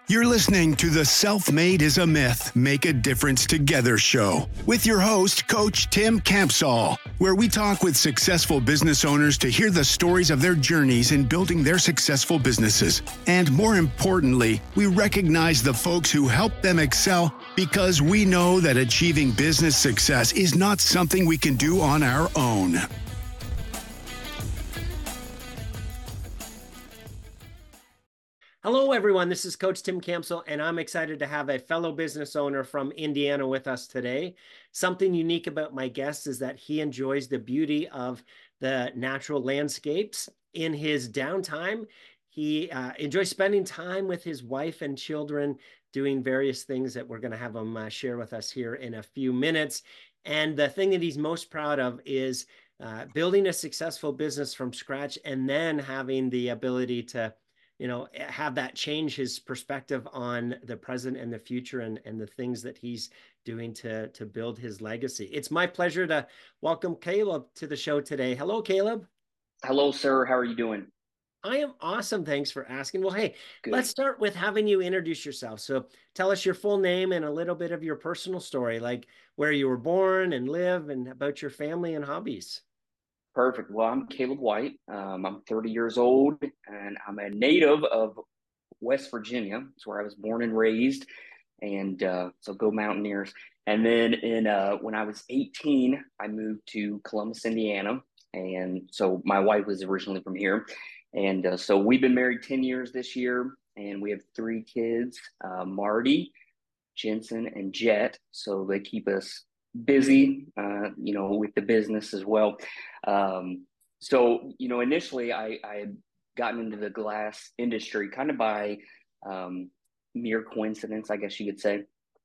You're listening to the Self-Made is a Myth, Make a Difference Together show with your host, Coach Tim Campsall, where we talk with successful business owners to hear the stories of their journeys in building their successful businesses. And more importantly, we recognize the folks who help them excel because we know that achieving business success is not something we can do on our own. Hello, everyone. This is Coach Tim Campsall, and I'm excited to have a fellow business owner from Indiana with us today. Something unique about my guest is that he enjoys the beauty of the natural landscapes. In his downtime, he enjoys spending time with his wife and children, doing various things that we're going to have him share with us here in a few minutes. And the thing that he's most proud of is building a successful business from scratch and then having the ability to have that change his perspective on the present and the future and the things that he's doing to build his legacy. It's my pleasure to welcome Caleb to the show today. Hello, Caleb. Hello, sir. How are you doing? I am awesome. Thanks for asking. Well, hey, Good. Let's start with having you introduce yourself. So tell us your full name and a little bit of your personal story, like where you were born and live and about your family and hobbies. Perfect. Well, I'm Caleb White. I'm 30 years old, and I'm a native of West Virginia. It's where I was born and raised, and so go Mountaineers. And then when I was 18, I moved to Columbus, Indiana, and so my wife was originally from here. And so we've been married 10 years this year, and we have 3 kids, Marty, Jensen, and Jet. So they keep us busy, with the business as well. So initially I had gotten into the glass industry kind of by mere coincidence, I guess you could say.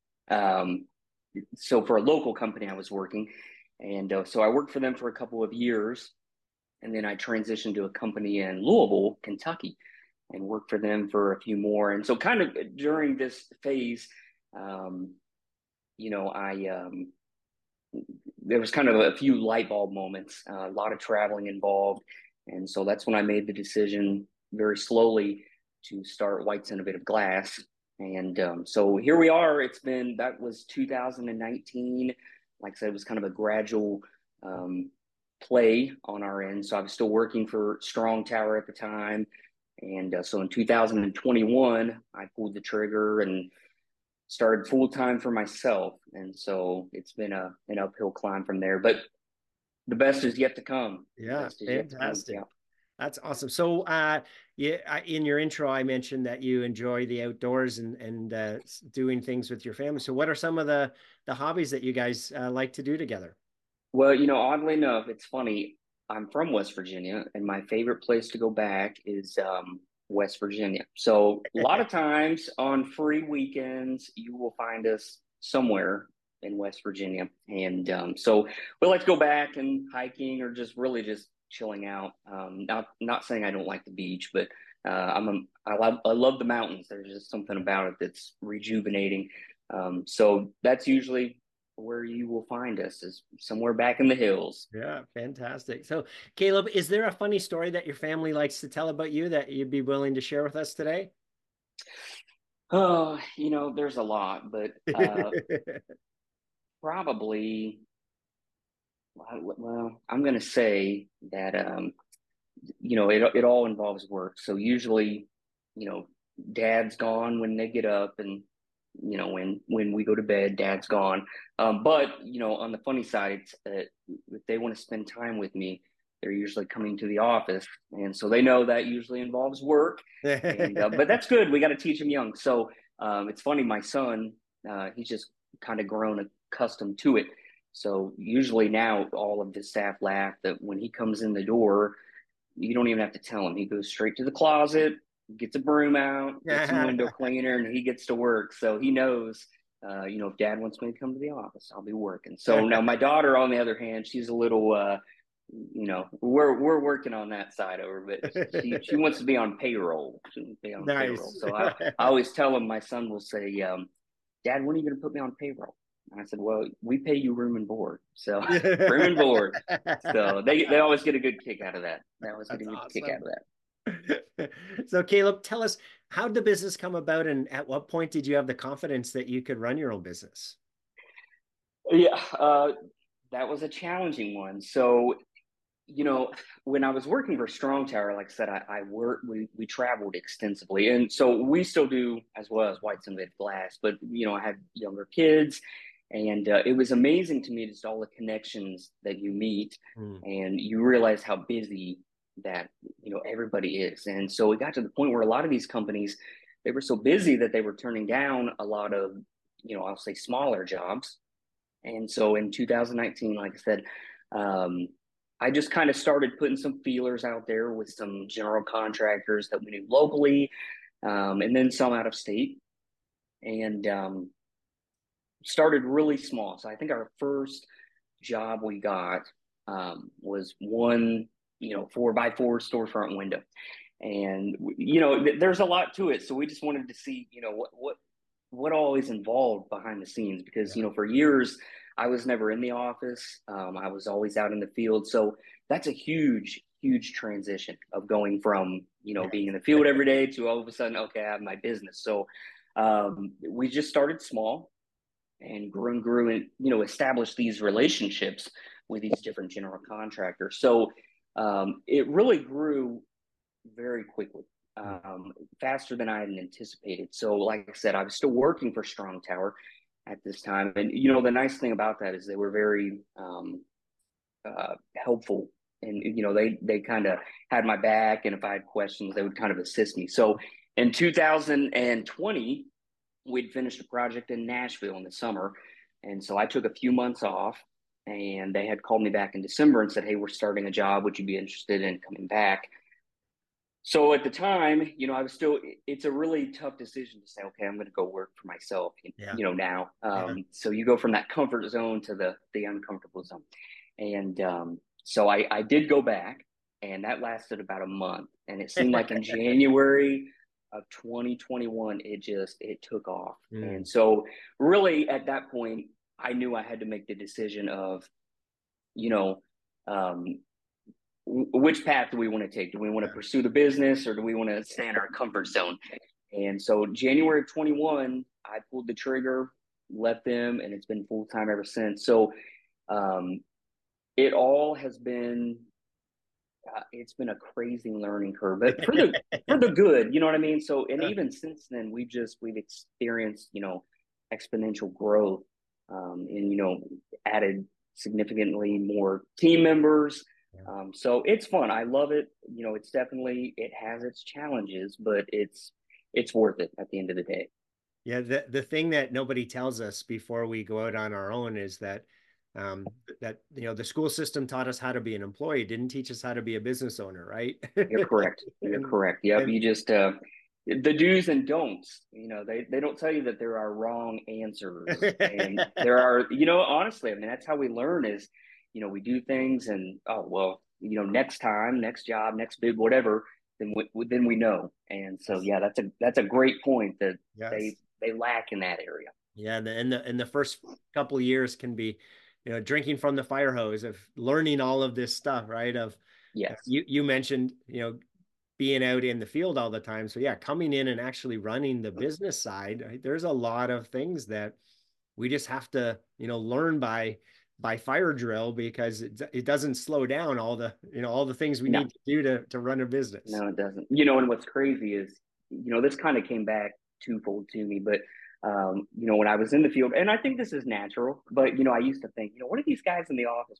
So for a local company I was working, and so I worked for them for a couple of years, and then I transitioned to a company in Louisville, Kentucky, and worked for them for a few more. And so kind of during this phase, there was kind of a few light bulb moments, a lot of traveling involved. And so that's when I made the decision very slowly to start White's Innovative Glass. And so here we are. That was 2019. Like I said, it was kind of a gradual play on our end. So I was still working for Strong Tower at the time. And so in 2021, I pulled the trigger and started full-time for myself. And so it's been an uphill climb from there, but the best is yet to come. Yeah, fantastic. Yeah. That's awesome. So in your intro, I mentioned that you enjoy the outdoors and doing things with your family. So what are some of the hobbies that you guys like to do together? Well, oddly enough, it's funny. I'm from West Virginia, and my favorite place to go back is West Virginia. So a lot of times on free weekends, you will find us somewhere in West Virginia. And so we like to go back and hiking or just really just chilling out. Not saying I don't like the beach, but I love the mountains. There's just something about it that's rejuvenating. So that's usually where you will find us, is somewhere back in the hills. Yeah, fantastic. So Caleb, is there a funny story that your family likes to tell about you that you'd be willing to share with us today? Oh, there's a lot, but probably, well, I'm going to say that, it all involves work. So usually, dad's gone when they get up, and when we go to bed, dad's gone. But on the funny side, if they want to spend time with me, they're usually coming to the office, and so they know that usually involves work. But that's good. We got to teach them young. So it's funny. My son, he's just kind of grown accustomed to it. So usually now all of the staff laugh that when he comes in the door, you don't even have to tell him. He goes straight to the closet, gets a broom out, gets some window cleaner, and he gets to work. So he knows, if dad wants me to come to the office, I'll be working. So now my daughter, on the other hand, she's a little, we're working on that side over, but she wants to be on payroll. She wants to be on payroll. So I always tell him, my son will say, Dad, when are you going to put me on payroll? And I said, well, we pay you room and board. So room and board. So they always get a good kick out of that. They always get a good kick out of that. So Caleb, tell us, How did the business come about, and at what point did you have the confidence that you could run your own business? Yeah, that was a challenging one. So, when I was working for Strong Tower, like I said, I worked, we traveled extensively. And so we still do as well as White Innovative Glass, but, I had younger kids, and it was amazing to me just all the connections that you meet, and you realize how busy that, everybody is. And so it got to the point where a lot of these companies, they were so busy that they were turning down a lot of, I'll say smaller jobs. And so in 2019, like I said, um, I just kind of started putting some feelers out there with some general contractors that we knew locally, and then some out of state, and started really small. So I think our first job we got was one, 4x4 storefront window. And, there's a lot to it. So we just wanted to see, what all is involved behind the scenes, because for years I was never in the office. I was always out in the field. So that's a huge transition of going from being in the field every day to all of a sudden, okay, I have my business. So we just started small and grew and established these relationships with these different general contractors. So it really grew very quickly, faster than I had anticipated. So, like I said, I was still working for Strong Tower at this time, and the nice thing about that is they were very helpful, and they kind of had my back, and if I had questions, they would kind of assist me. So, in 2020, we'd finished a project in Nashville in the summer, and so I took a few months off. And they had called me back in December and said, "Hey, we're starting a job. Would you be interested in coming back?" So at the time, I was still, it's a really tough decision to say, okay, I'm going to go work for myself, now. So you go from that comfort zone to the uncomfortable zone. And so I did go back, and that lasted about a month. And it seemed like in January of 2021, it took off. And so really at that point, I knew I had to make the decision of, which path do we want to take? Do we want to pursue the business, or do we want to stay in our comfort zone? And so January of 21, I pulled the trigger, left them, and it's been full time ever since. So it all has been, it's been a crazy learning curve, but for the good, you know what I mean? So, and even since then, we've experienced, exponential growth, and, added significantly more team members. So it's fun. I love it. It's definitely, it has its challenges, but it's worth it at the end of the day. Yeah, the thing that nobody tells us before we go out on our own is that the school system taught us how to be an employee, didn't teach us how to be a business owner, right? You're correct. You're correct. Yep. You just the do's and don'ts. They don't tell you that there are wrong answers, and there are. Honestly, I mean, that's how we learn is, we do things, and oh well, next time, next job, next bid, whatever, then we know. And so yeah, that's a great point that they lack in that area. Yeah, and the first couple of years can be, drinking from the fire hose of learning all of this stuff, right? Yes, you mentioned, being out in the field all the time. So yeah, coming in and actually running the business side, right? There's a lot of things that we just have to, learn by fire drill, because it doesn't slow down all the things we need to do to run a business. No, it doesn't. And what's crazy is, this kind of came back twofold to me, but when I was in the field, and I think this is natural, but I used to think, what are these guys in the office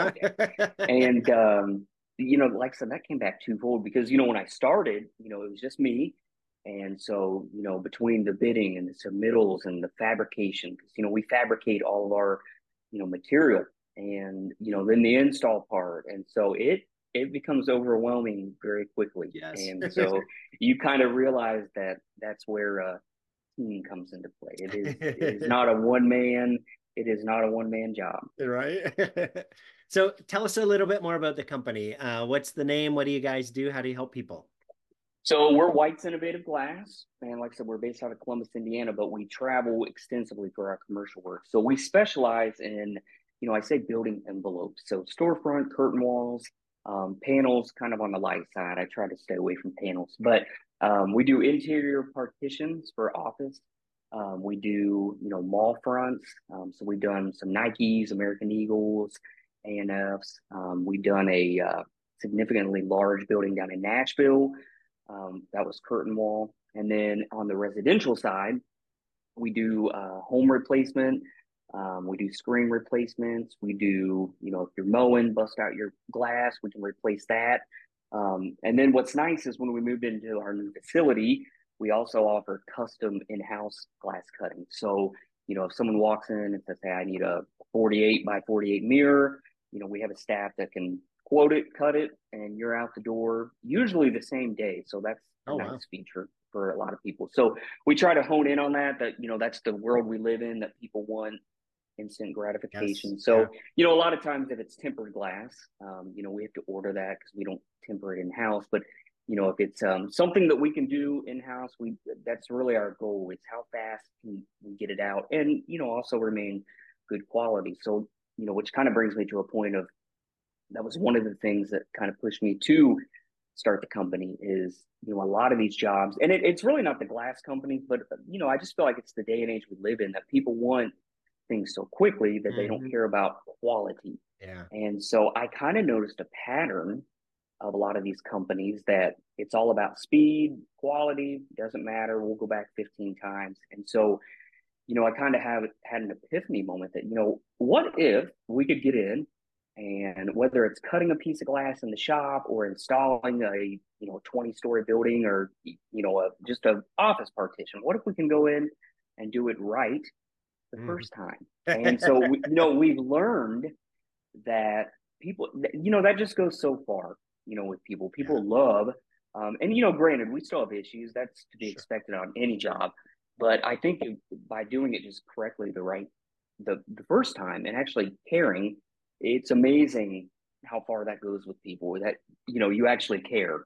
And like I said, that came back twofold, because when I started, it was just me, and so between the bidding and the submittals and the fabrication, because we fabricate all of our material, and then the install part, and so it becomes overwhelming very quickly. Yes. And so you kind of realize that that's where team comes into play. It is not a one man job. Right. So tell us a little bit more about the company. What's the name? What do you guys do? How do you help people? So we're White's Innovative Glass, and like I said, we're based out of Columbus, Indiana, but we travel extensively for our commercial work. So we specialize in, I say building envelopes, so storefront, curtain walls, panels, kind of on the light side. I try to stay away from panels, but We do interior partitions for office. We do, mall fronts. So we've done some Nikes, American Eagles, A&Fs. We've done a significantly large building down in Nashville. That was curtain wall. And then on the residential side, we do home replacement. We do screen replacements. We do, if you're mowing, bust out your glass, we can replace that. And then what's nice is when we moved into our new facility, we also offer custom in-house glass cutting. So, if someone walks in and says, hey, I need a 48 by 48 mirror, we have a staff that can quote it, cut it, and you're out the door usually the same day. So that's a nice feature for a lot of people. So we try to hone in on that, that's the world we live in, that people want instant gratification. Yes. So, a lot of times if it's tempered glass, we have to order that because we don't temper it in-house. But, if it's something that we can do in-house, that's really our goal. It's how fast can we get it out and, also remain good quality. So, which kind of brings me to a point of, that was one of the things that kind of pushed me to start the company is, a lot of these jobs, and it's really not the glass companies, but, I just feel like it's the day and age we live in that people want things so quickly that they don't care about quality. Yeah. And so I kind of noticed a pattern of a lot of these companies that it's all about speed, quality, doesn't matter. We'll go back 15 times. And so, I kind of had an epiphany moment that, what if we could get in, and whether it's cutting a piece of glass in the shop or installing a 20-story building or just a office partition, what if we can go in and do it right the first time? And so we've learned that people, that just goes so far, with people love, and granted, we still have issues, that's to be expected on any job, but I think by doing it just correctly the first time and actually caring, it's amazing how far that goes with people, that you actually care.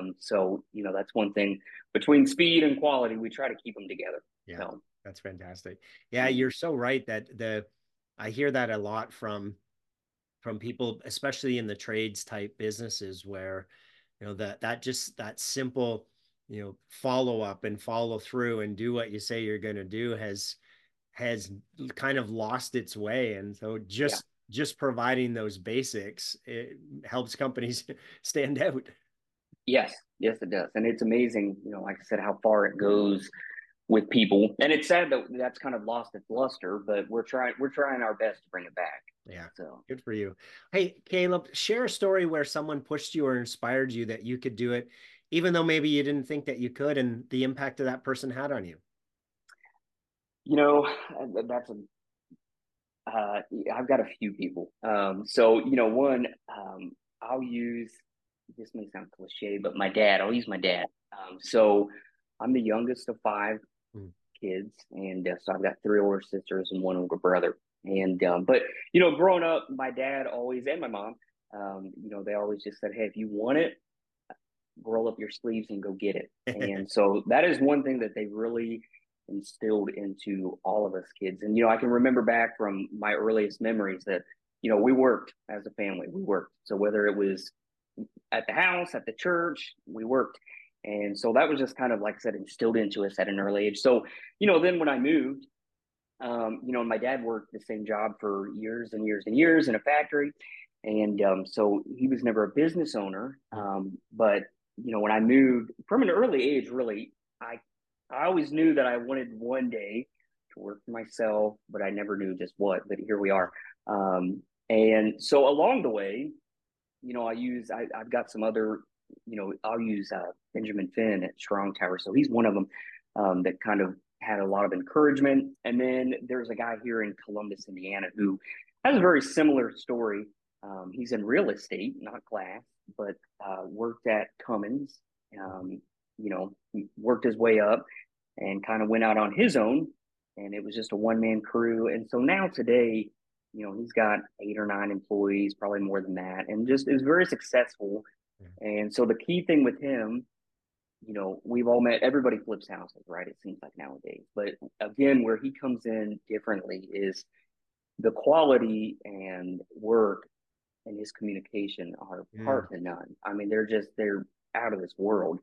So that's one thing, between speed and quality, we try to keep them together. So. That's fantastic. Yeah, you're so right that I hear that a lot from people, especially in the trades type businesses, where that simple follow up and follow through and do what you say you're going to do has kind of lost its way. And so just providing those basics, it helps companies stand out. Yes, it does. And it's amazing, like I said, how far it goes with people. And it's sad that that's kind of lost its luster, but we're trying our best to bring it back. Yeah. So good for you. Hey, Caleb, share a story where someone pushed you or inspired you that you could do it, even though maybe you didn't think that you could, and the impact that that person had on you. That's I've got a few people. So, one, I'll use, this may sound cliche, but I'll use my dad. So I'm the youngest of 5 kids. And so I've got 3 older sisters and 1 older brother. And, but, growing up, my dad always, and my mom, they always just said, hey, if you want it, roll up your sleeves and go get it. And so that is one thing that they really instilled into all of us kids. And, I can remember back from my earliest memories that, we worked as a family. We worked. So whether it was at the house, at the church, we worked. And so that was just kind of, like I said, instilled into us at an early age. So, then when I moved, my dad worked the same job for years and years and years in a factory. And so he was never a business owner. But, when I moved from an early age, really, I always knew that I wanted one day to work for myself, but I never knew just what. But here we are. And so along the way, I've got some other, I'll use Benjamin Finn at Strong Tower. So he's one of them that kind of had a lot of encouragement. And then there's a guy here in Columbus, Indiana, who has a very similar story. He's in real estate, not glass, but worked at Cummins, worked his way up and kind of went out on his own. And it was just a one-man crew. And so now today, he's got 8 or 9 employees, probably more than that, and just is very successful. And so the key thing with him, we've all met, everybody flips houses, right? It seems like nowadays. But again, where he comes in differently is the quality and work and his communication are part to none. I mean, they're out of this world.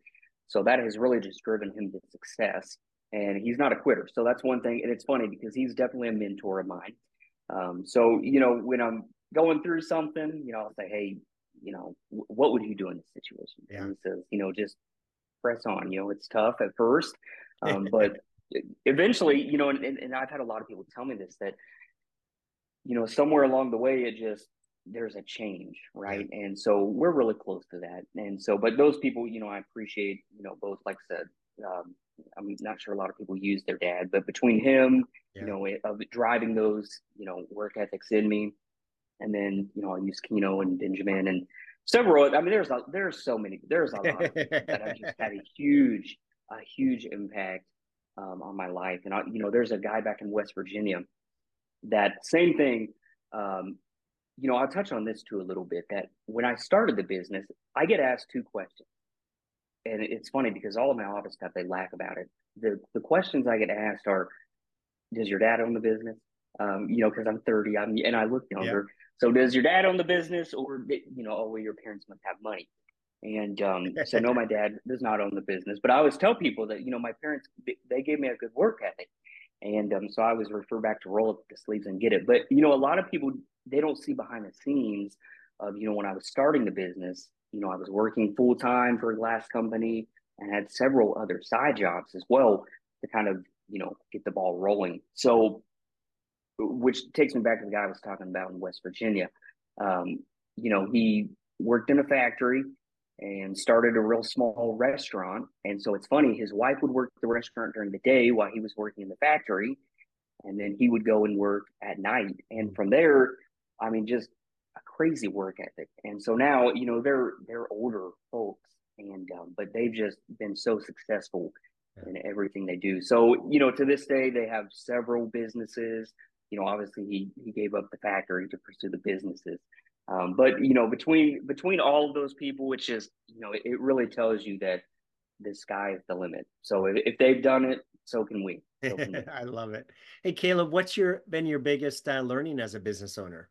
So that has really just driven him to success. And he's not a quitter. So that's one thing. And it's funny because he's definitely a mentor of mine. So, when I'm going through something, I'll say, hey, what would you do in this situation? Yeah. And he says, just press on. It's tough at first, but eventually, and I've had a lot of people tell me this, that, somewhere along the way, there's a change, right? Yeah. And so we're really close to that. And so, but those people, I appreciate, both, like I said, I'm not sure a lot of people use their dad, but between him, of driving those, work ethics in me, and then, I use Keno and Benjamin and several. I mean, there's a lot of that have just had a huge impact on my life. And there's a guy back in West Virginia that same thing. I'll touch on this too a little bit, that when I started the business, I get asked two questions. And it's funny because all of my office staff, they laugh about it. The questions I get asked are, does your dad own the business? Because I'm 30, and I look younger. Yeah. So does your dad own the business, or, oh, well, your parents must have money. And so no, my dad does not own the business. But I always tell people that, my parents, they gave me a good work ethic. And so I always refer back to roll up the sleeves and get it. But, a lot of people, they don't see behind the scenes of, when I was starting the business, I was working full time for a glass company and had several other side jobs as well to kind of, get the ball rolling. So, which takes me back to the guy I was talking about in West Virginia. He worked in a factory and started a real small restaurant. And so it's funny, his wife would work at the restaurant during the day while he was working in the factory. And then he would go and work at night. And from there, I mean, just a crazy work ethic. And so now, they're older folks, and but they've just been so successful in everything they do. So, to this day, they have several businesses. Obviously he gave up the factory to pursue the businesses. But, between all of those people, it's just, it really tells you that the sky is the limit. So if they've done it, so can we. I love it. Hey, Caleb, what's been your biggest learning as a business owner?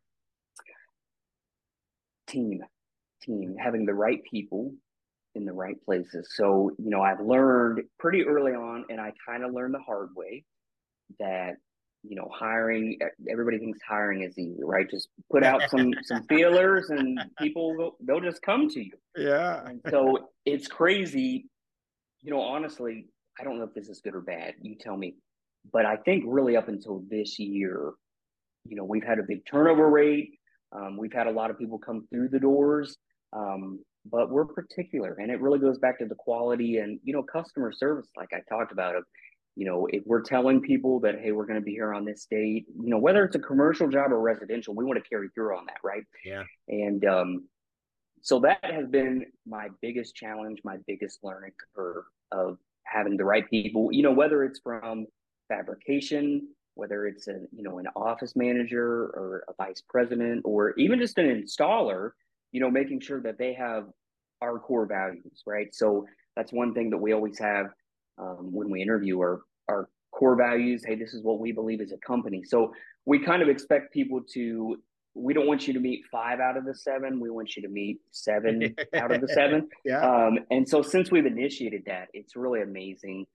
Team, having the right people in the right places. So, I've learned pretty early on, and I kind of learned the hard way, that, hiring, everybody thinks hiring is easy, right? Just put out some feelers and people, they'll just come to you. Yeah. And so it's crazy. Honestly, I don't know if this is good or bad. You tell me. But I think really up until this year, we've had a big turnover rate. We've had a lot of people come through the doors, but we're particular. And it really goes back to the quality and, customer service, like I talked about. If we're telling people that, hey, we're going to be here on this date, whether it's a commercial job or residential, we want to carry through on that, right? Yeah. And so that has been my biggest challenge, my biggest learning curve of having the right people, whether it's from fabrication, whether it's an office manager or a vice president, or even just an installer, making sure that they have our core values, right? So that's one thing that we always have when we interview our core values. Hey, this is what we believe as a company. So we kind of expect people to, we don't want you to meet 5 out of the 7. We want you to meet 7 out of the 7. Yeah. And so since we've initiated that, it's really amazing,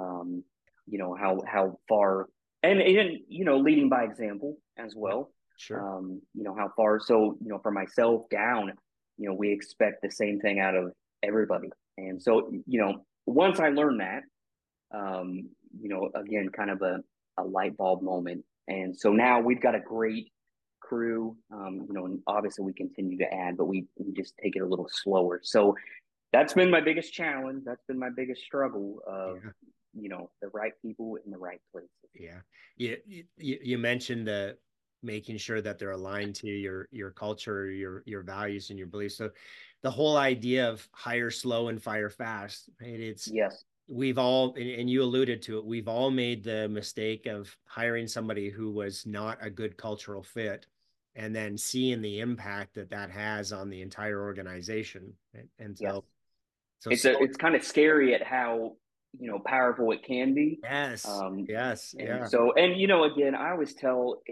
how far, and leading by example as well. Sure. How far. So, for myself down, we expect the same thing out of everybody. And so, once I learned that, again, kind of a light bulb moment. And so now we've got a great crew, and obviously we continue to add, but we just take it a little slower. So that's been my biggest challenge. That's been my biggest struggle of, the right people in the right places. Yeah. You mentioned making sure that they're aligned to your culture, your values and your beliefs. So the whole idea of hire slow and fire fast, right? Yes. We've all, and you alluded to it, we've all made the mistake of hiring somebody who was not a good cultural fit, and then seeing the impact that has on the entire organization. Right? And so, it's kind of scary at how, powerful it can be. Yes. Yes. And yeah. so, and, again, I always tell,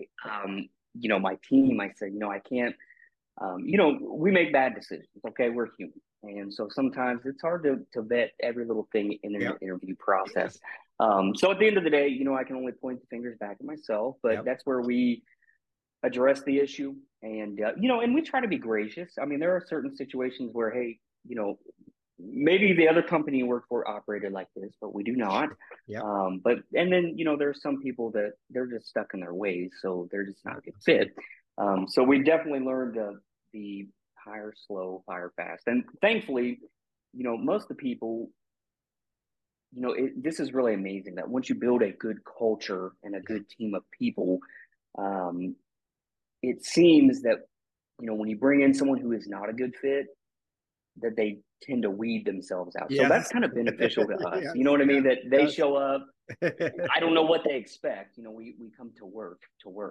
my team, I say, I can't, we make bad decisions. Okay. We're human. And so sometimes it's hard to vet every little thing in an Yep. interview process. Yes. So at the end of the day, I can only point the fingers back at myself, but Yep. that's where we address the issue. And, and we try to be gracious. I mean, there are certain situations where, hey, maybe the other company you work for operated like this, but we do not. Yep. And then, there's some people that they're just stuck in their ways. So they're just not a good fit. So we definitely learned the hire slow, fire fast. And thankfully, most of the people, this is really amazing that once you build a good culture and a good team of people, um, it seems that, when you bring in someone who is not a good fit, that they tend to weed themselves out. So that's Yes. kind of beneficial to us. Yes. You know what I mean? That they Yes. show up. I don't know what they expect. We come to work.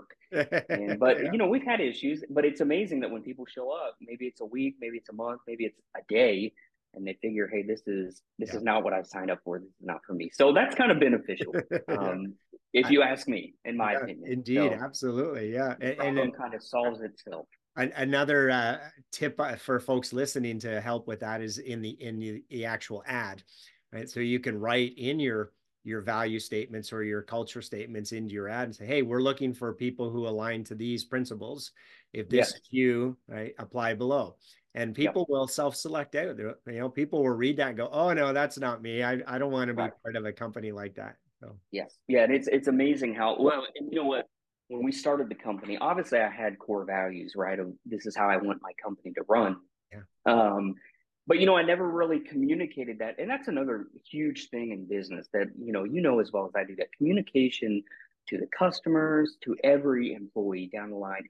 But Yeah. we've had issues, but it's amazing that when people show up, maybe it's a week, maybe it's a month, maybe it's a day, and they figure, hey, this is Yeah. not what I've signed up for. This is not for me. So that's kind of beneficial. Yeah. If you ask me, in my Yeah, opinion. indeed, So absolutely. Yeah. the problem kind of solves itself. Another tip for folks listening to help with that is in the actual ad, right? So you can write in your value statements or your culture statements into your ad and say, hey, we're looking for people who align to these principles. If this Yes. is you, right, apply below. And people Yep. will self-select out. People will read that and go, oh no, that's not me. I don't want to be Right. part of a company like that. So Yes. Yeah. And it's amazing how well, and you know what? When we started the company, obviously I had core values, right? Of this is how I want my company to run. yeah. Um, but I never really communicated that. And that's another huge thing in business that, as well as I do, that communication to the customers, to every employee down the line,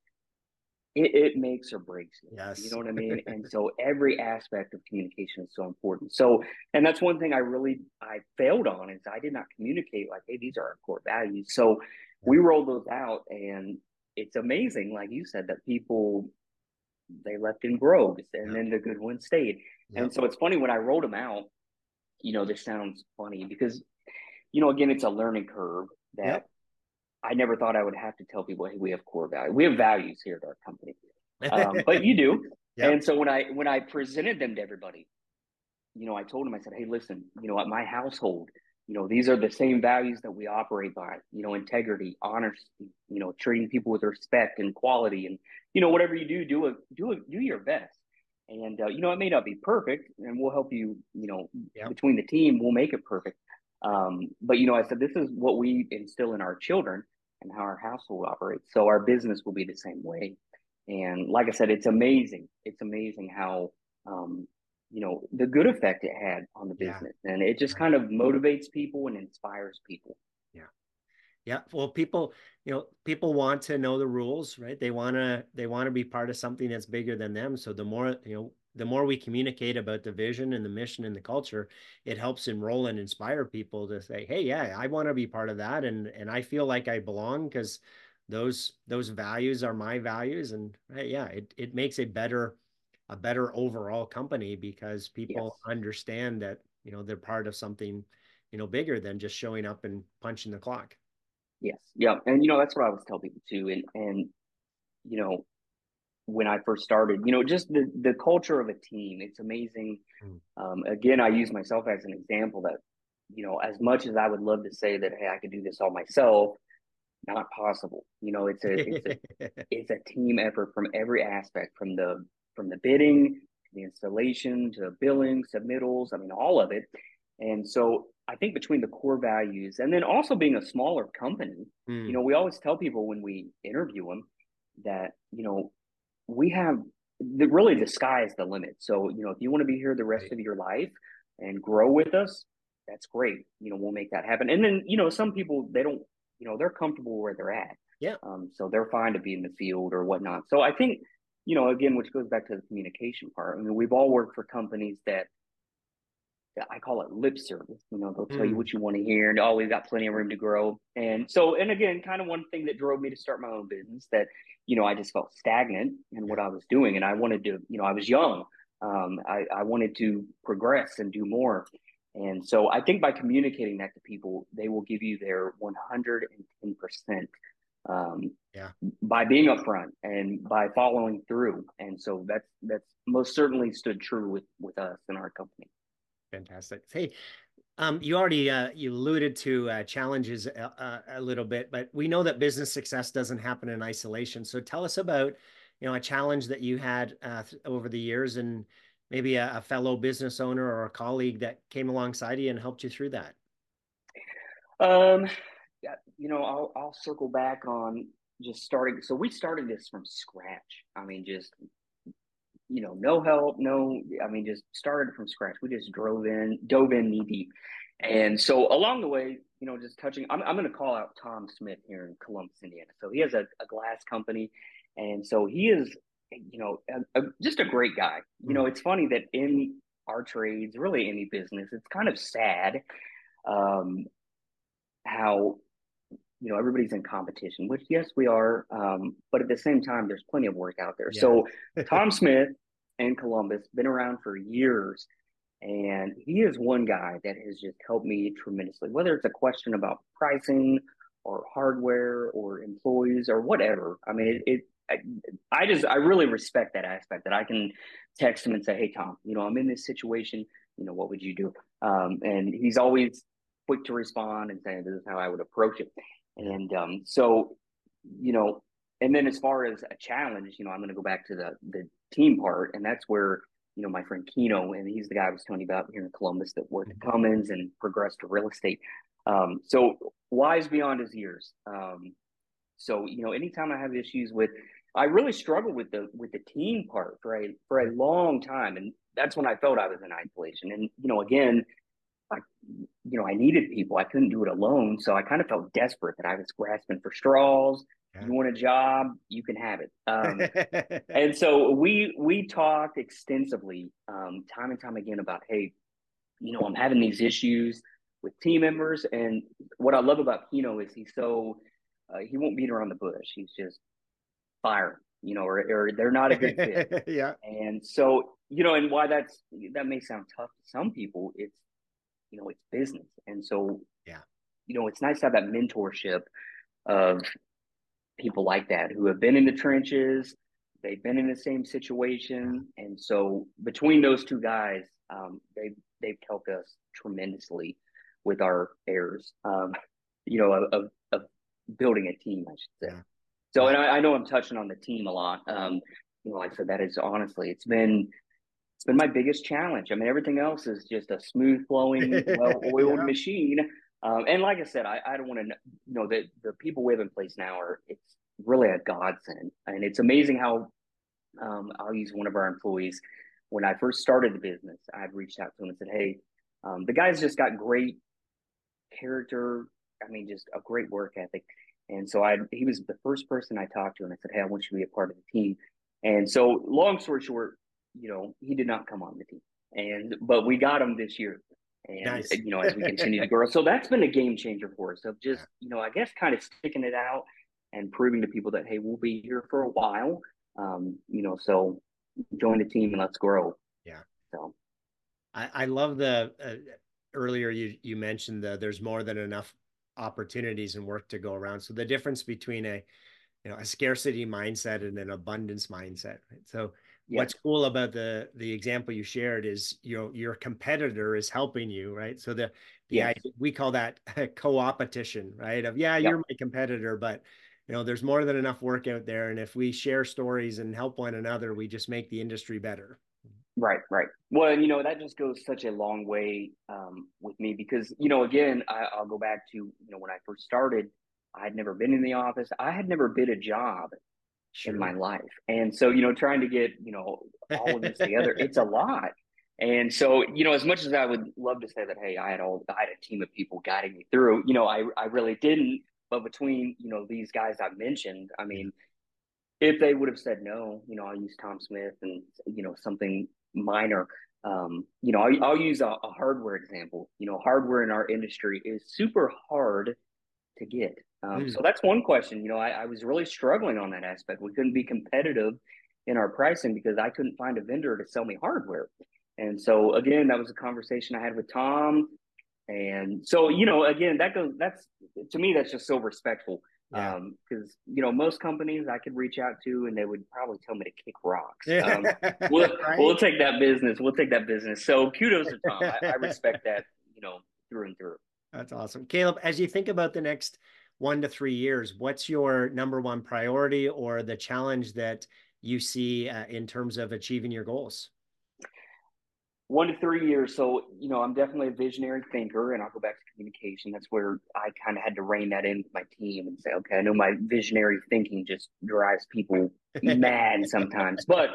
it makes or breaks it. You Yes. know what I mean? And so every aspect of communication is so important. So, and that's one thing I failed on is I did not communicate like, hey, these are our core values. So Yeah. we rolled those out, and it's amazing, like you said, that people, they left in groves, and Yeah. then the good ones stayed. Yep. And so it's funny when I wrote them out, this sounds funny because, again, it's a learning curve that Yep. I never thought I would have to tell people, hey, we have core values. We have values here at our company. But you do. Yep. And so when I presented them to everybody, I told them, I said, hey, listen, at my household, these are the same values that we operate by, integrity, honesty, treating people with respect and quality. And, whatever you do your best. And, it may not be perfect, and we'll help you, Yep. between the team, we'll make it perfect. But, I said, this is what we instill in our children and how our household operates. So our business will be the same way. And like I said, it's amazing. It's amazing how, the good effect it had on the Yeah. business. And it just kind of motivates people and inspires people. Yeah. Yeah. Well, people want to know the rules, right? They want to be part of something that's bigger than them. So the more we communicate about the vision and the mission and the culture, it helps enroll and inspire people to say, hey, yeah, I want to be part of that. And I feel like I belong because those values are my values. And hey, yeah, it makes a better overall company because people Yes. understand that, they're part of something, bigger than just showing up and punching the clock. Yes. Yeah. And, that's what I always tell people too. And, when I first started, just the culture of a team, it's amazing. Again, I use myself as an example that, as much as I would love to say that, hey, I could do this all myself, not possible. It's a team effort from every aspect, from the bidding to the installation to billing, submittals. I mean, all of it. And so I think between the core values and then also being a smaller company, we always tell people when we interview them that, we have really the sky is the limit. So, if you want to be here the rest of your life and grow with us, that's great. We'll make that happen. And then, some people, they don't, they're comfortable where they're at. Yeah. So they're fine to be in the field or whatnot. So I think, again, which goes back to the communication part. I mean, we've all worked for companies that I call it lip service. They'll tell you what you want to hear, and we've got plenty of room to grow. And so, and again, kind of one thing that drove me to start my own business that, I just felt stagnant in what I was doing, and I wanted to, I was young. I wanted to progress and do more. And so I think by communicating that to people, they will give you their 110%. Yeah. by being upfront and by following through. And so that's most certainly stood true with us and our company. Fantastic. Hey, you already you alluded to challenges a little bit, but we know that business success doesn't happen in isolation. So tell us about, a challenge that you had over the years, and maybe a fellow business owner or a colleague that came alongside you and helped you through that. Um, yeah, I'll circle back on just starting. So we started this from scratch. I mean, just no help, just started from scratch. We just dove in knee deep. And so along the way, just touching, I'm going to call out Tom Smith here in Columbus, Indiana. So he has a glass company. And so he is, just a great guy. It's funny that in our trades, really any business, it's kind of sad how everybody's in competition, which yes, we are. But at the same time, there's plenty of work out there. Yeah. So Tom Smith in Columbus, been around for years. And he is one guy that has just helped me tremendously, whether it's a question about pricing or hardware or employees or whatever. I mean, I really respect that aspect that I can text him and say, hey, Tom, I'm in this situation. What would you do? And he's always quick to respond and say, this is how I would approach it. And so, and then as far as a challenge, I'm going to go back to the team part. And that's where, my friend Keno, and he's the guy I was telling you about here in Columbus that worked at Cummins and progressed to real estate. So wise beyond his years. So, anytime I have issues I really struggled with the team part for a long time. And that's when I felt I was in isolation. And, again, I needed people. I couldn't do it alone. So I kind of felt desperate that I was grasping for straws. Yeah. You want a job, you can have it. And so we talked extensively, time and time again about, hey, I'm having these issues with team members. And what I love about Keno is he's so, he won't beat around the bush. He's just fire, or they're not a good fit. Yeah. And so, and why that may sound tough to some people, it's business. And so, yeah, it's nice to have that mentorship of people like that who have been in the trenches, they've been in the same situation. Yeah. And so between those two guys, they've helped us tremendously with our errors, of building a team, I should say. Yeah. So, and I know I'm touching on the team a lot. Like I said, that is honestly, it's been my biggest challenge. I mean, everything else is just a smooth flowing, well-oiled machine. And like I said, I don't want to that the people we have in place now it's really a godsend. And it's amazing how, I'll use one of our employees. When I first started the business, I'd reached out to him and said, hey, the guy's just got great character. I mean, just a great work ethic. And so he was the first person I talked to, and I said, hey, I want you to be a part of the team. And so long story short, he did not come on the team, but we got him this year. And, nice. As we continue to grow. So that's been a game changer for us of just, I guess kind of sticking it out and proving to people that, hey, we'll be here for a while. So join the team and let's grow. Yeah. So I love the, earlier you mentioned there's more than enough opportunities and work to go around. So the difference between a scarcity mindset and an abundance mindset. Right? So what's cool about the example you shared is your competitor is helping you, right? So the idea, we call that co-opetition, right? Of you're my competitor, but there's more than enough work out there, and if we share stories and help one another, we just make the industry better. Right. Well, that just goes such a long way with me because again, I'll go back to when I first started, I had never been in the office. I had never bid a job in my life. And so, trying to get, all of this together, it's a lot. And so, as much as I would love to say that, hey, I had a team of people guiding me through, I really didn't. But between, these guys I mentioned, I mean, if they would have said no, I'll use Tom Smith and, something minor. I'll use a hardware example. Hardware in our industry is super hard to get. So that's one question. I was really struggling on that aspect. We couldn't be competitive in our pricing because I couldn't find a vendor to sell me hardware. And so again, that was a conversation I had with Tom. And so, again, that's to me, that's just so respectful Yeah. Because, most companies I could reach out to and they would probably tell me to kick rocks. We'll Right. take that business. We'll take that business. So kudos to Tom. I respect that, through and through. That's awesome. Caleb, as you think about the next 1 to 3 years, what's your number one priority or the challenge that you see in terms of achieving your goals? 1 to 3 years. So, I'm definitely a visionary thinker, and I'll go back to communication. That's where I kind of had to rein that in with my team and say, okay, I know my visionary thinking just drives people mad sometimes, but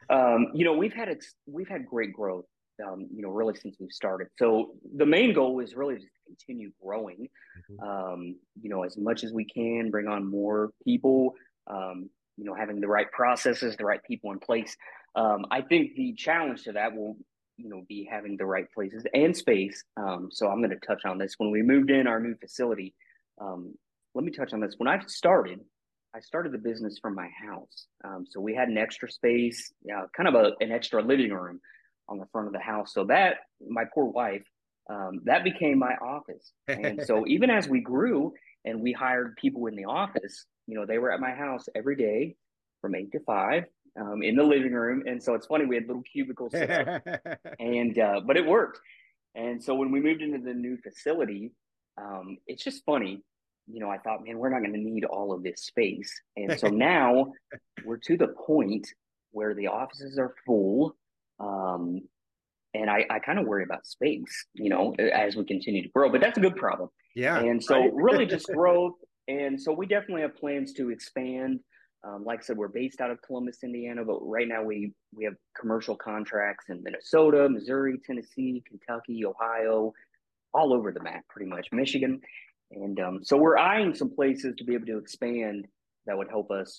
we've had great growth, really since we've started. So the main goal is really just to continue growing, as much as we can, bring on more people, having the right processes, the right people in place. I think the challenge to that will be having the right places and space. So I'm going to touch on this. When we moved in our new facility, let me touch on this. When I started the business from my house. So we had an extra space, kind of an extra living room on the front of the house. So that, my poor wife, that became my office. And so even as we grew and we hired people in the office, they were at my house every day from 8 to 5, in the living room. And so it's funny, we had little cubicles set up, and but it worked. And so when we moved into the new facility, it's just funny. I thought, man, we're not going to need all of this space. And so now we're to the point where the offices are full. And I kind of worry about space, as we continue to grow, but that's a good problem. Yeah. And so Right. really just growth. And so we definitely have plans to expand. Like I said, we're based out of Columbus, Indiana, but right now we have commercial contracts in Minnesota, Missouri, Tennessee, Kentucky, Ohio, all over the map, pretty much, Michigan. And so we're eyeing some places to be able to expand that would help us,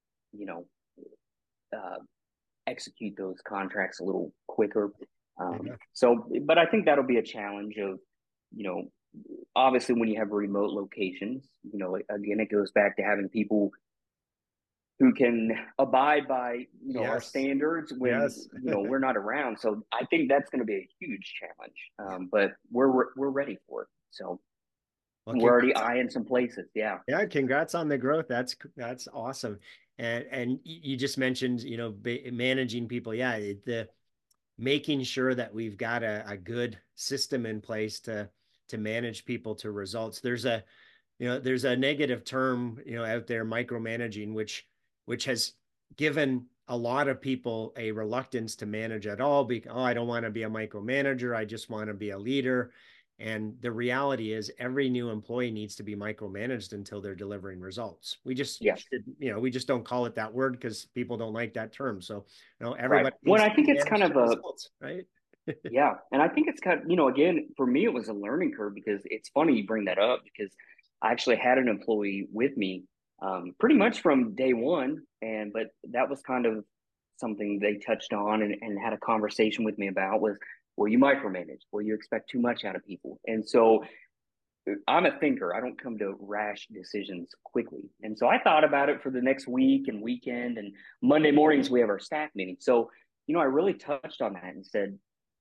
uh, execute those contracts a little quicker. Yeah. So, but I think that'll be a challenge of, obviously when you have remote locations, again, it goes back to having people who can abide by, our Yes. standards when, Yes. we're not around. So I think that's going to be a huge challenge. But we're ready for it. So Well, we're already eyeing some places. Yeah. yeah, congrats on the growth. That's awesome. And you just mentioned, managing people. Yeah, the making sure that we've got a good system in place to manage people to results. There's a negative term, out there, micromanaging, which has given a lot of people a reluctance to manage at all because, oh, I don't want to be a micromanager. I just want to be a leader. And the reality is every new employee needs to be micromanaged until they're delivering results. We just Yeah. should, we just don't call it that word because people don't like that term. So, Right. everybody Well, needs to I think be it's kind managed of to results, right? yeah. And I think it's kind of, again, for me, it was a learning curve because it's funny you bring that up because I actually had an employee with me, pretty much from day one. But that was kind of something they touched on and had a conversation with me about was, will you micromanage? Will you expect too much out of people? And so I'm a thinker. I don't come to rash decisions quickly. And so I thought about it for the next week and weekend, and Monday mornings we have our staff meeting. So, I really touched on that and said,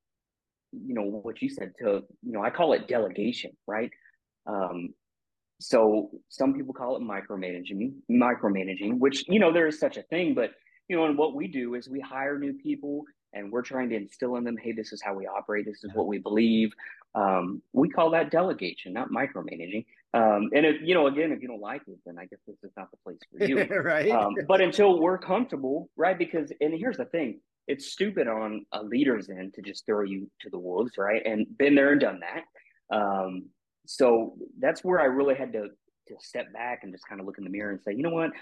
what you said to, I call it delegation, right? Um, so some people call it micromanaging, which, there is such a thing, but, and what we do is we hire new people and we're trying to instill in them, hey, this is how we operate. This is Yeah. what we believe. We call that delegation, not micromanaging. And if, again, if you don't like it, then I guess this is not the place for you. Right. But until we're comfortable, right? Because, and here's the thing, it's stupid on a leader's end to just throw you to the wolves, right? And been there and done that. So that's where I really had to step back and just kind of look in the mirror and say, you know what,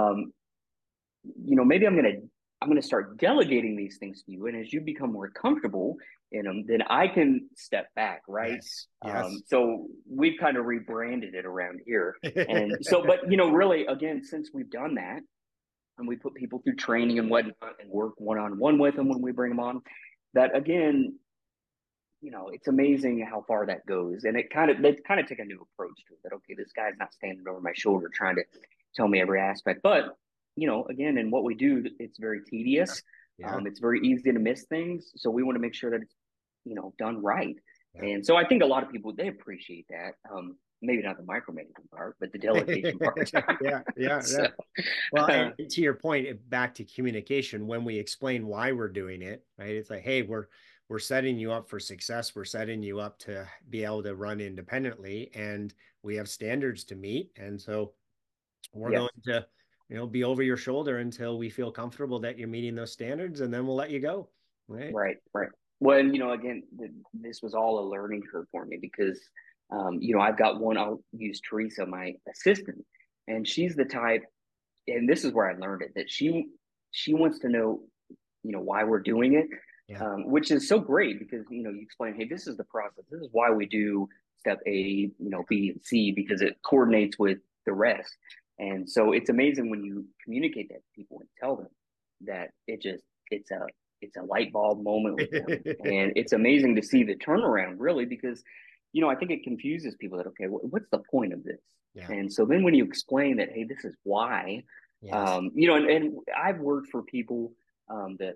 maybe I'm gonna start delegating these things to you, and as you become more comfortable in them, then I can step back, right? Yes. Yes. So we've kind of rebranded it around here, and so, but really, again, since we've done that, and we put people through training and whatnot, and work one on one with them when we bring them on, that again, it's amazing how far that goes. And they kind of take a new approach to it that, okay, this guy's not standing over my shoulder trying to tell me every aspect. But, again, in what we do, it's very tedious. Yeah. It's very easy to miss things. So we want to make sure that it's, done right. Yeah. And so I think a lot of people, they appreciate that. maybe not the micromanaging part, but the delegation part. Yeah. So, Well, and to your point, back to communication, when we explain why we're doing it, right? It's like, hey, we're setting you up for success. We're setting you up to be able to run independently, and we have standards to meet. And so we're yes, going to, be over your shoulder until we feel comfortable that you're meeting those standards, and then we'll let you go. Right. right, right. Well, and, again, this was all a learning curve for me because, I've got one. I'll use Teresa, my assistant, and she's the type, and this is where I learned it, that she wants to know, why we're doing it, Yeah. which is so great because, you explain, hey, this is the process. This is why we do step A, B and C, because it coordinates with the rest. And so it's amazing when you communicate that to people and tell them that it's a light bulb moment with them. And it's amazing to see the turnaround, really, because, I think it confuses people that, okay, what's the point of this? Yeah. And so then when you explain that, hey, this is why, Yes. and I've worked for people that,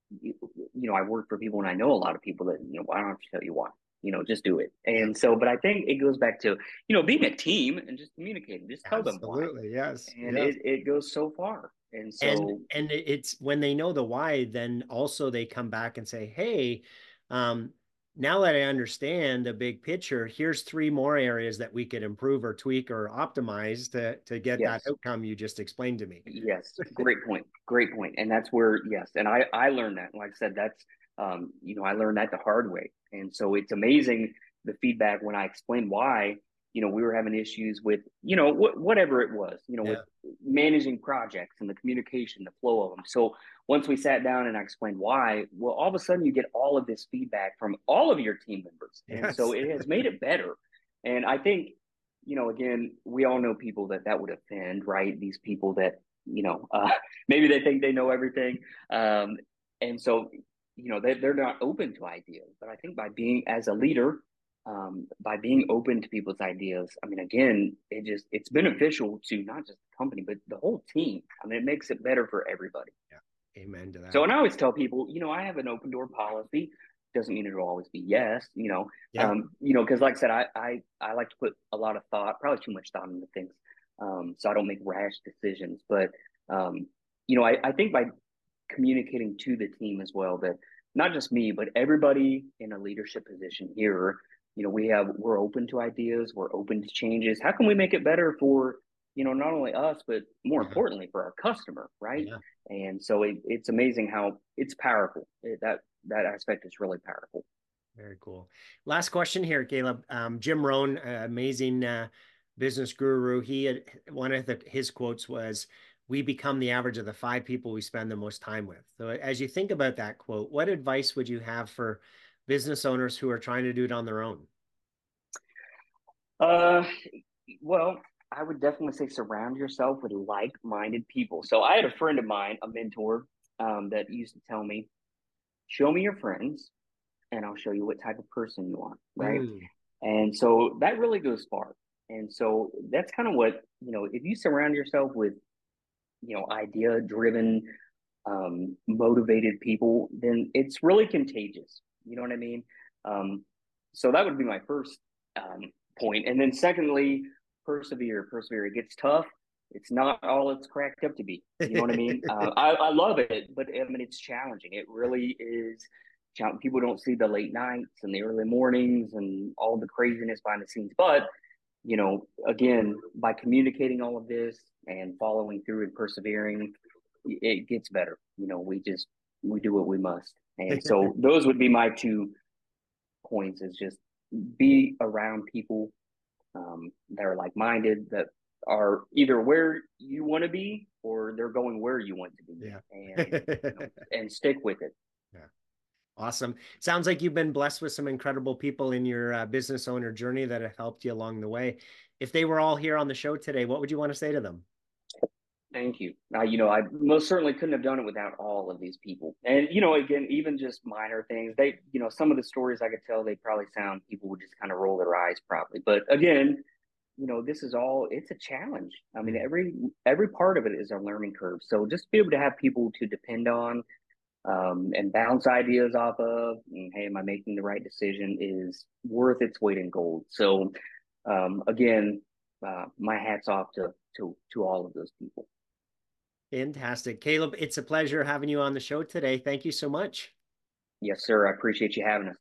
I work for people and I know a lot of people that, I don't have to tell you why, just do it. And so, but I think it goes back to, being a team and just communicating, just tell them why. Absolutely. Yes. And Yes. it goes so far. And And so, it's when they know the why, then also they come back and say, hey, um, now that I understand the big picture, here's 3 more areas that we could improve or tweak or optimize to get that yes, outcome you just explained to me. yes, great point. Great point. And that's where, yes. And I learned that. Like I said, that's, I learned that the hard way. And so it's amazing the feedback when I explained why, we were having issues with, whatever it was, with Yeah. managing projects and the communication, the flow of them. So once we sat down and I explained why, well, all of a sudden you get all of this feedback from all of your team members. And so Yes. it has made it better. And I think, again, we all know people that would offend, right? These people that, maybe they think they know everything. And so, they're not open to ideas. But I think by being as a leader, by being open to people's ideas, I mean, again, it's beneficial to not just the company, but the whole team. I mean, it makes it better for everybody. Yeah. Amen to So, that. and I always tell people, I have an open door policy. Doesn't mean it'll always be yes, Yeah. because like I said, I like to put a lot of thought, probably too much thought into things, so I don't make rash decisions. But I think by communicating to the team as well that not just me, but everybody in a leadership position here, we're open to ideas, we're open to changes. How can we make it better for not only us, but more Yeah. importantly for our customer, right? Yeah. And so it's amazing how it's powerful. That aspect is really powerful. Very cool. Last question here, Caleb. Jim Rohn, amazing business guru. He had one of his quotes was, "We become the average of the 5 people we spend the most time with." So, as you think about that quote, what advice would you have for business owners who are trying to do it on their own? Uh, well, I would definitely say surround yourself with like-minded people. So I had a friend of mine, a mentor, that used to tell me, "Show me your friends, and I'll show you what type of person you are." Right. Mm, And so that really goes far. And so that's kind of what, if you surround yourself with, idea driven, motivated people, then it's really contagious. You know what I mean? Um, so that would be my first point. And then secondly, persevere. Persevere. It gets tough. It's not all it's cracked up to be. You know what I mean? I love it, but I mean it's challenging. It really is. People don't see the late nights and the early mornings and all the craziness behind the scenes. But again, by communicating all of this and following through and persevering, it gets better. We do what we must. And so those would be my 2 points: is just be around people that are like-minded, that are either where you want to be or they're going where you want to be, yeah. and stick with it. Yeah. Awesome. Sounds like you've been blessed with some incredible people in your business owner journey that have helped you along the way. If they were all here on the show today, what would you want to say to them? Thank you. I most certainly couldn't have done it without all of these people. And, again, even just minor things, some of the stories I could tell, they probably sound, people would just kind of roll their eyes probably. But again, this is all, it's a challenge. I mean, every part of it is a learning curve. So just be able to have people to depend on, and bounce ideas off of, and, hey, am I making the right decision, is worth its weight in gold. So, again, my hat's off to all of those people. Fantastic. Caleb, it's a pleasure having you on the show today. Thank you so much. Yes, sir. I appreciate you having us.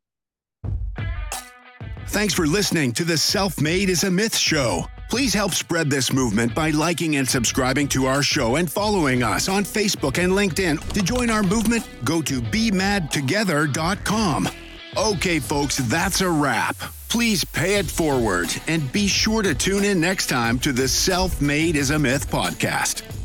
Thanks for listening to the Self-Made is a Myth show. Please help spread this movement by liking and subscribing to our show and following us on Facebook and LinkedIn. To join our movement, go to bemadtogether.com. Okay, folks, that's a wrap. Please pay it forward and be sure to tune in next time to the Self-Made is a Myth podcast.